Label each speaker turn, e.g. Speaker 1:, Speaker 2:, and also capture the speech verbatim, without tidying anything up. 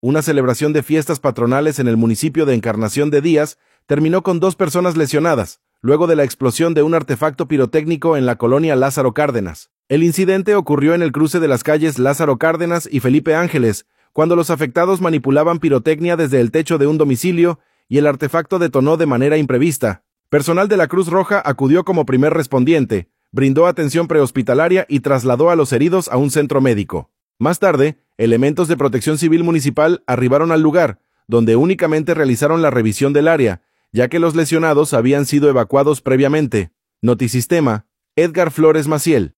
Speaker 1: Una celebración de fiestas patronales en el municipio de Encarnación de Díaz terminó con dos personas lesionadas, luego de la explosión de un artefacto pirotécnico en la colonia Lázaro Cárdenas. El incidente ocurrió en el cruce de las calles Lázaro Cárdenas y Felipe Ángeles, cuando los afectados manipulaban pirotecnia desde el techo de un domicilio y el artefacto detonó de manera imprevista. Personal de la Cruz Roja acudió como primer respondiente, brindó atención prehospitalaria y trasladó a los heridos a un centro médico. Más tarde, elementos de Protección Civil Municipal arribaron al lugar, donde únicamente realizaron la revisión del área, ya que los lesionados habían sido evacuados previamente. Notisistema, Edgar Flores Maciel.